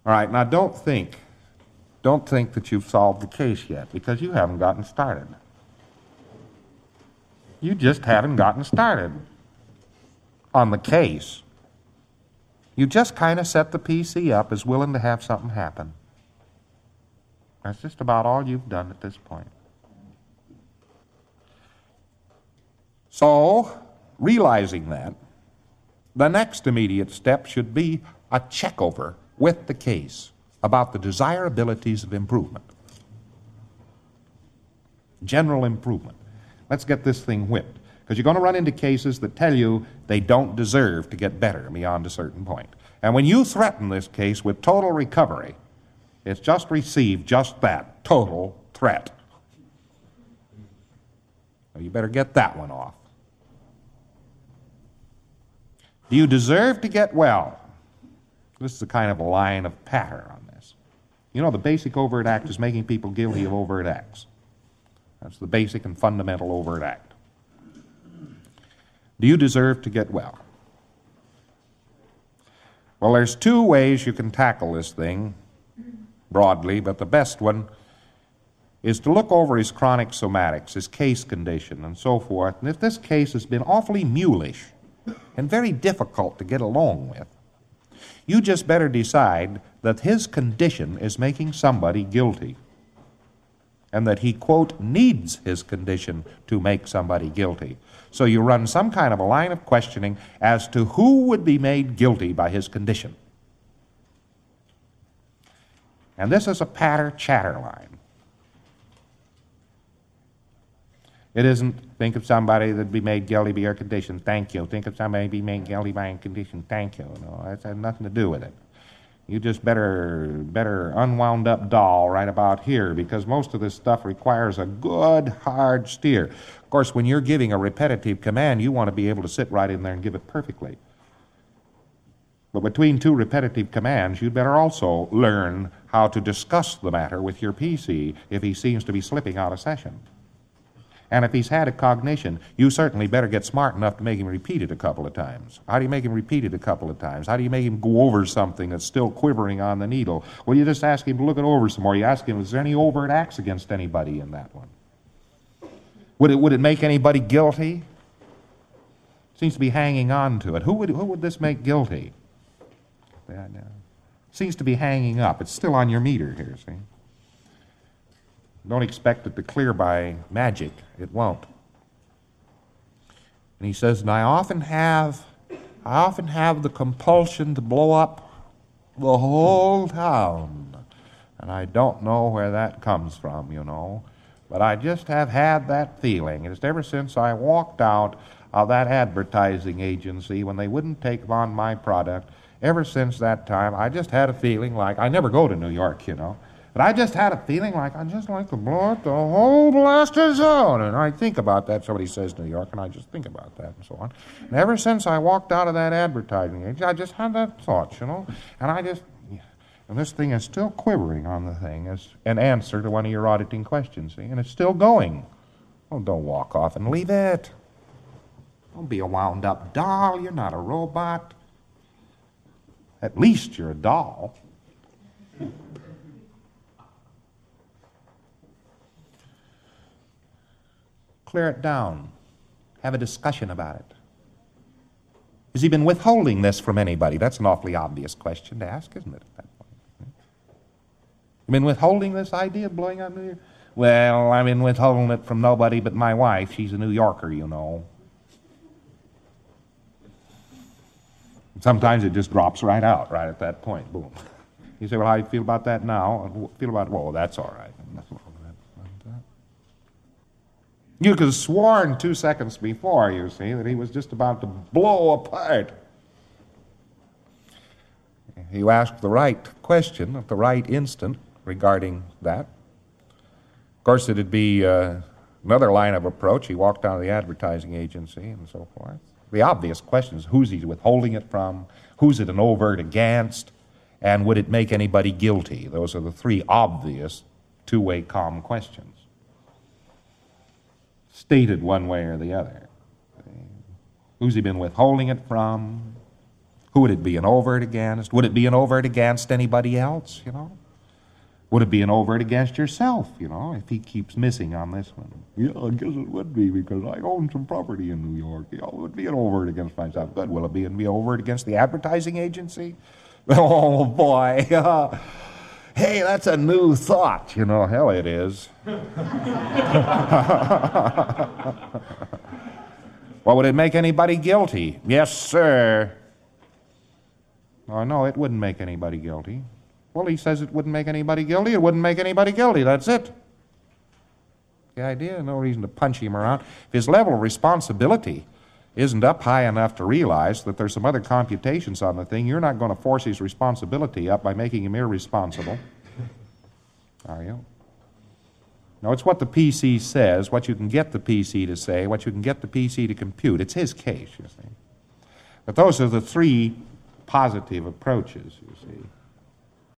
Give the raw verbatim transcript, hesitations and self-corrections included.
All right, now don't think, don't think that you've solved the case yet, because you haven't gotten started. You just haven't gotten started on the case. You just kind of set the P C up as willing to have something happen. That's just about all you've done at this point. So, realizing that, the next immediate step should be a checkover with the case about the desirabilities of improvement. General improvement. Let's get this thing whipped. Because you're going to run into cases that tell you they don't deserve to get better beyond a certain point. And when you threaten this case with total recovery, it's just received just that, total threat. So you better get that one off. Do you deserve to get well? This is a kind of a line of patter on this. You know, the basic overt act is making people guilty of overt acts. That's the basic and fundamental overt act. Do you deserve to get well? Well, there's two ways you can tackle this thing broadly, but the best one is to look over his chronic somatics, his case condition, and so forth. And if this case has been awfully mulish and very difficult to get along with, you just better decide that his condition is making somebody guilty, and that he, quote, needs his condition to make somebody guilty. So you run some kind of a line of questioning as to who would be made guilty by his condition. And this is a patter-chatter line. It isn't, think of somebody that'd be made guilty by your condition, thank you. Think of somebody be made guilty by your condition, thank you. No, that has nothing to do with it. You just better, better unwound up doll right about here, because most of this stuff requires a good, hard steer. Of course, when you're giving a repetitive command, you want to be able to sit right in there and give it perfectly. But between two repetitive commands, you'd better also learn how to discuss the matter with your P C if he seems to be slipping out of session. And if he's had a cognition, you certainly better get smart enough to make him repeat it a couple of times. How do you make him repeat it a couple of times? How do you make him go over something that's still quivering on the needle? Well, you just ask him to look it over some more. You ask him, is there any overt acts against anybody in that one? Would it, would it make anybody guilty? Seems to be hanging on to it. Who would, who would this make guilty? Yeah, no. Seems to be hanging up. It's still on your meter here, see? Don't expect it to clear by magic. It won't. And he says, and I often have, I often have the compulsion to blow up the whole town. And I don't know where that comes from, you know. But I just have had that feeling. It's ever since I walked out of that advertising agency when they wouldn't take on my product, ever since that time, I just had a feeling like, I never go to New York, you know. But I just had a feeling like I'd just like to blow up the whole blasted zone. And I think about that. Somebody says New York, and I just think about that and so on. And ever since I walked out of that advertising agency, I just had that thought, you know. And I just, and this thing is still quivering on the thing as an answer to one of your auditing questions, see? And it's still going. Oh, don't walk off and leave it. Don't be a wound-up doll. You're not a robot. At least you're a doll. Clear it down. Have a discussion about it. Has he been withholding this from anybody? That's an awfully obvious question to ask, isn't it, at that point? You been withholding this idea of blowing up New York? Well, I've been withholding it from nobody but my wife. She's a New Yorker, you know. Sometimes it just drops right out, right at that point. Boom. You say, well, how do you feel about that now? I feel about, well, that's all right. You could have sworn two seconds before, you see, that he was just about to blow apart. You asked the right question at the right instant regarding that. Of course, it'd be uh, another line of approach. He walked out of the advertising agency and so forth. The obvious question is, who's he withholding it from? Who's it an overt against? And would it make anybody guilty? Those are the three obvious two-way calm questions, stated one way or the other. Who's he been withholding it from? Who would it be an overt against? Would it be an overt against anybody else, you know? Would it be an overt against yourself, you know, if he keeps missing on this one? Yeah, I guess it would be because I own some property in New York. You know, it would be an overt against myself. Good. Will it be, be overt against the advertising agency? Oh, boy. Uh, hey, that's a new thought. You know, hell it is. Well, would it make anybody guilty? Yes, sir. Oh, no, it wouldn't make anybody guilty. Well, he says it wouldn't make anybody guilty. It wouldn't make anybody guilty. That's it. The idea, no reason to punch him around. If his level of responsibility isn't up high enough to realize that there's some other computations on the thing, you're not going to force his responsibility up by making him irresponsible. Are you? No, it's what the P C says, what you can get the P C to say, what you can get the P C to compute. It's his case, you see. But those are the three positive approaches, you see.